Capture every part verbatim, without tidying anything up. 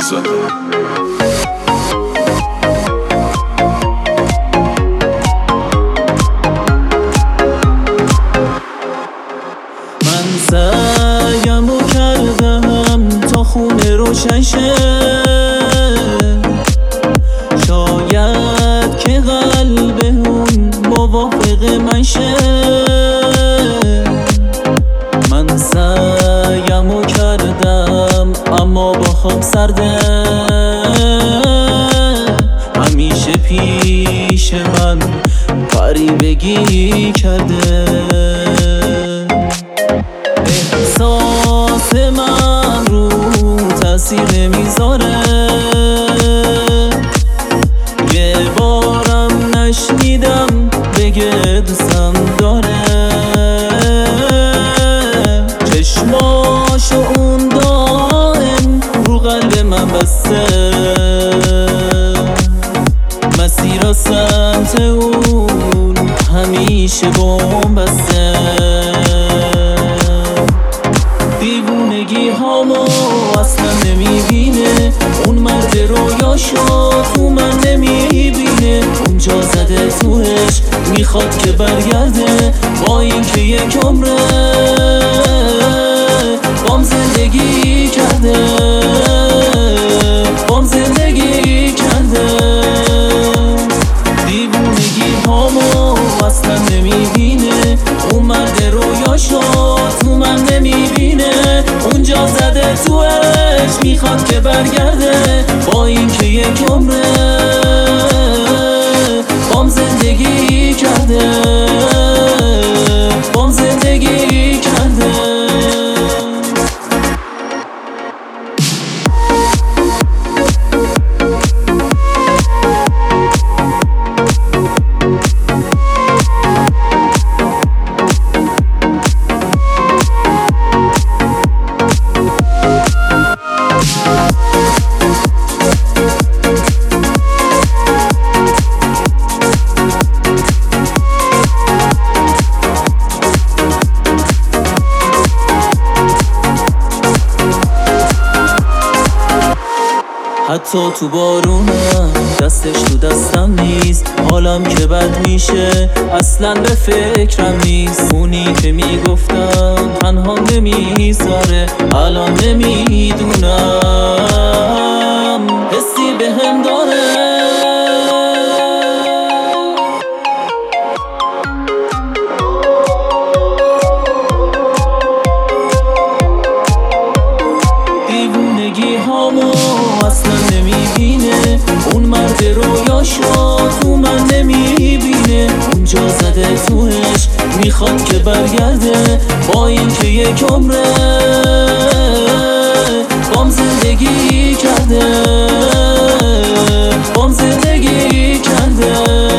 زده. من سعیمو کردم تا خونه روشن شه، شاید که قلب اون موافق من شه. من سعیمو کردم اما با خواب سرده، همیشه پیش من غریبگی کرده. احساس من رو تاثیر نمیذاره، یه بارم نشنیدم بگه دوستم داره. چشماشو اون دائم رو قلب من بسته، مسیر سمت اون همیشه بوم بسته. دیوونگی هامو اصلا نمیبینه، اون مرد رویاشو تو من نمیبینه. اونجا زده توش میخواد که برگرده، با اینکه یک عمره بام زندگی کرده، بام زندگی کرده. دیوونگی هامو اصلا نمیبینه، اون مرد رویاشو تو من نمیبینه. اونجا زده توش میخواد که برگرده، با اینکه یک عمره بام زندگی کرده، بام زندگی کرده. حتی تو بارونم دستش تو دستم نیست، حالم که بد میشه اصلا به فکرم نیست. اونی که میگفتم تنها نمیذاره، الان نمیدونم حسی به هم داره. دیوونگی هامو اصلا نمیبینه، اون مرد رویاشو تو من نمیبینه. اونجا زده توش میخواد که برگرده، با اینکه یک عمره بام زندگی کرده، بام زندگی کرده.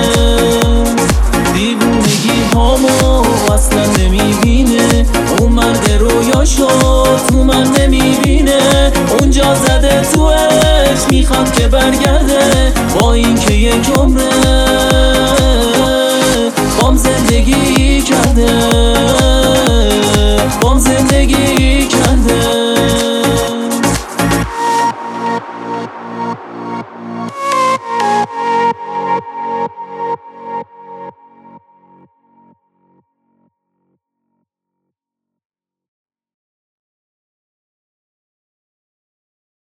دیوونگی هامو اصلا نمیبینه، اون مرد رویاشو تو من نمیبینه. اونجا زده توش میخواد که برگرده، با اینکه یک عمره